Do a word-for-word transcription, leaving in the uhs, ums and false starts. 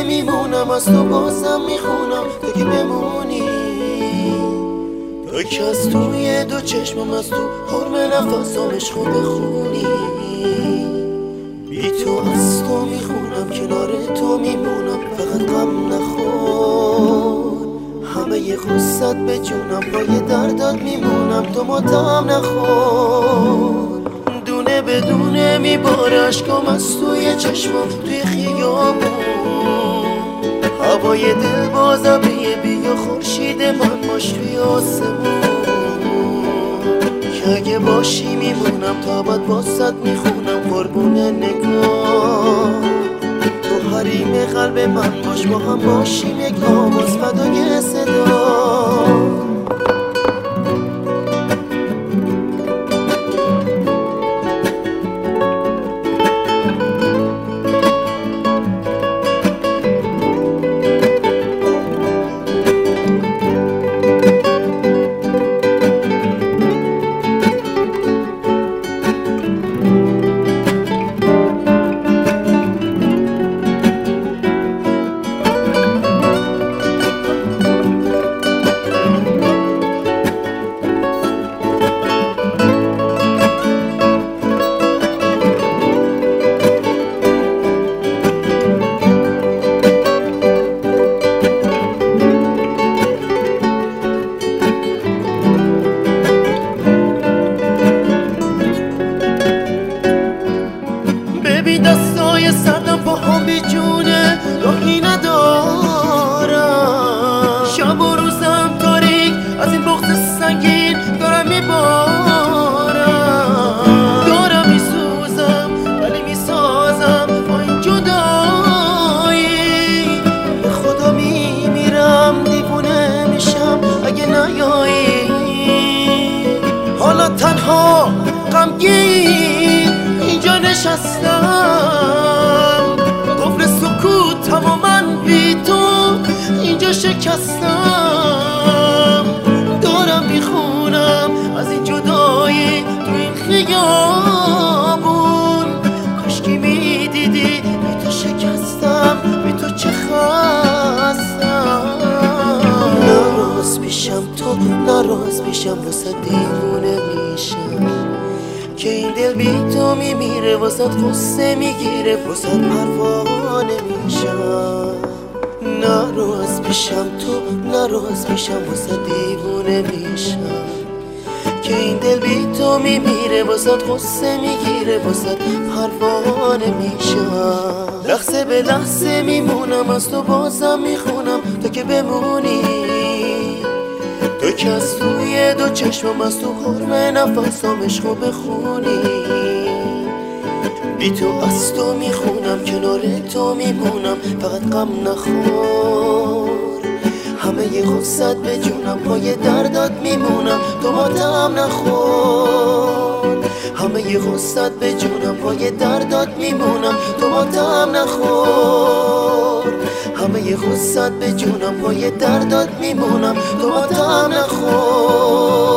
میمونم، از تو بازم میخونم تا که بمونی. تو که از توی دو چشمم، از تو حرم نفسام عشقو بخونی. بی تو از تو میخونم، کنار تو میمونم، فقط غم نخور. همه ی غصت به جونم، پای دردات میمونم، تو ماتم نخور. دونه بدونه میباره اشکام از توی چشمم، توی خیابون. هوای دل باز ابریه، بیا خورشید من باش توی آسمون. که اگه باشی میمونم، تا ابد واسط میخونم قربون نگاه. تو حریم قلب من باش، با هم باشیم یک آواز فدای صدا. دستای سردم با هم بی جونه، راهی ندارم. شب و روزم تاریک، از این بغض سنگین دارم میبارم. دارم میسوزم ولی میسازم با این جدایی. به خدا میمیرم، دیوونه میشم اگه نیایی. حالا تنها غمگین اینجا نشستم، قفل سکوتم و من بی تو اینجا شکستم. دارم میخونم از این جدایی تو این خیابون. کاشکی میدیدی بی تو شکستم، بی تو چه خستم. ناراض میشم تو ناراض میشم، واسه دیوونه میشم که این دل بی تو میمیره. واسه غصه میگیره، واسه پروانه میشم. ناراض میشم تو ناراض میشم، واسه دیوونه میشم که این دل بی تو میمیره. واسه غصه میگیره، واسه پروانه میشم. لحظه به لحظه میمونم، از تو بازم میخونم تا که بمونی. تو که از توی دو چشمم، از تو حرم نفسام عشقو بخونی. بی تو از تو میخونم، کنار تو میمونم، فقط غم نخور. همه ی غصت به جونم، پای دردات میمونم، تو ماتم نخور. همه ی غصت به جونم، پای دردات میمونم، تو ماتم نخور. همه ی غصت به جونم، پای دردات میمونم، تو ماتم نخور.